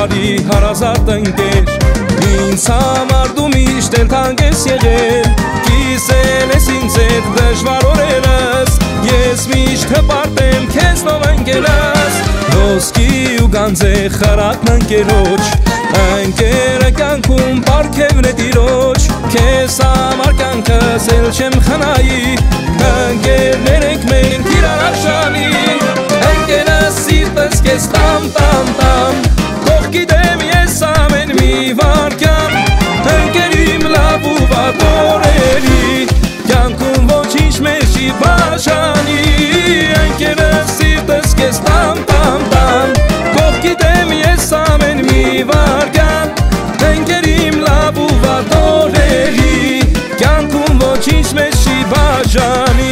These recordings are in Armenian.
բարի հարազատ ընկեր Ինձ համար դու միշտ էլ թանկ ես եղել Կիսել ես ինձ հետ դժվար օրերս Ես միշտ հպարտ եմ քեզնով ընկերս Ոսկի ու գանձե խրատն ընկերոջ Ընկերը կյանքում պարգևն է տիրոջ Քեզ համար կյանքս էլ չեմ խնայի Ընկերներ ենք մենք իրար արժանի Ընկերս սիրտս քեզ տամ տամ տամ Թող գիտեմ ես ամեն մի վարքյան Ընկեր իմ լավ ու վատ օրերի Կյանքում ոչինչ մեզ չի բաժանի Ընկերս սիրտս քեզ տամ տամ տամ Թող գիտեմ ես ամեն մի վարքյան Ընկեր իմ լավ ու վատ օրերի Կյանքում ոչինչ մեզ չի բաժանի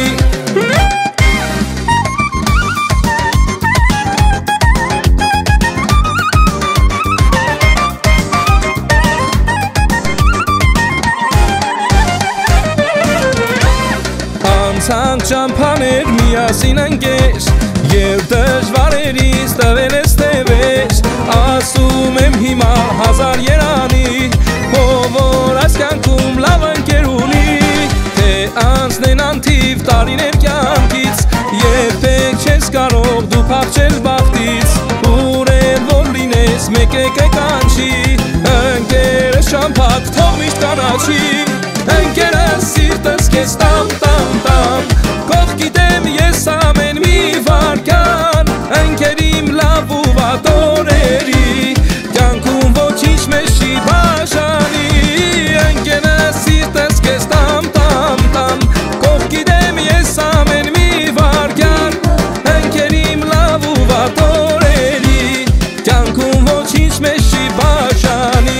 Անցանք ճամփաներ միասին ընկեր Եվ դժվարերից տվել ես թևեր Ասում եմ հիմա հազար երանի Ով որ այս կյանքում լավ ընկեր ունի Թե անցնեն անթիվ տարիներ կյանքից Երբեք չես կարող դու փախչել բախտից Ուր էլ որ լինես մեկ կանչի Ընկերս շամփակ թող միշտ կանաչի Ընկերս սիրտս քեզ տամ տամ տամ Քող գիտեմ ես ամեն մի վարքյան Ընկեր իմ լավ ու վատ օրերի Կյանքում ոչինչ մեզ չի բաժանի Ընկերս սիրտս քեզ տամ տամ տամ Քող գիտեմ ես ամեն մի վարքյան Ընկեր իմ լավ ու վատ օրերի Կյանքում ոչինչ մեզ չի բաժանի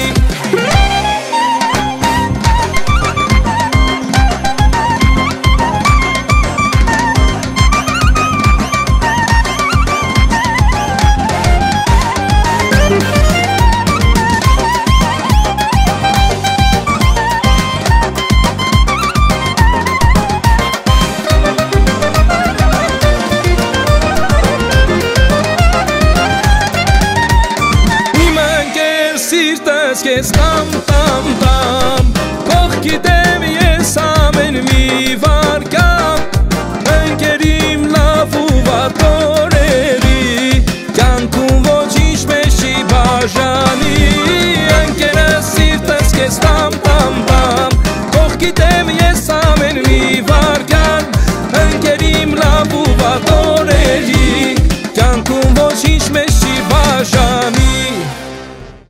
Սիրտս քեզ տամ տամ տամ Քող գիտեմ ես ամեն մի վարքյան Ընկեր իմ լավ ու վատ օրերի Կյանքում ոչինչ մեզ չի բաժանի Ընկերս սիրտս քեզ տամ տամ տամ Քող գիտեմ ես ամեն մի վարքյան Ընկեր իմ լավ ու վատ օրերի Կյանքում ոչինչ մեզ